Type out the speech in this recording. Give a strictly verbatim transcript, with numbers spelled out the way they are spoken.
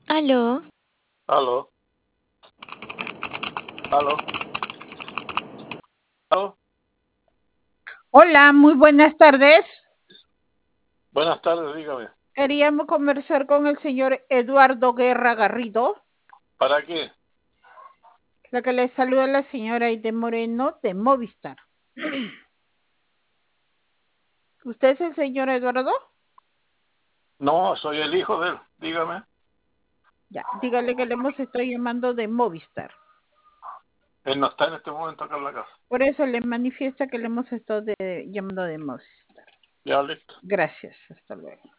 Aló, Aló, aló, aló. Hola, muy buenas tardes. Buenas tardes, dígame. Queríamos conversar con el señor Eduardo Guerra Garrido. ¿Para qué? La que le saluda la señora Aide Moreno de Movistar. ¿Usted es el señor Eduardo? No, soy el hijo de él, dígame. Ya, dígale que le hemos estado llamando de Movistar. Él no está en este momento acá en la casa. Por eso le manifiesta que le hemos estado de- llamando de Movistar. Ya listo. Gracias, hasta luego.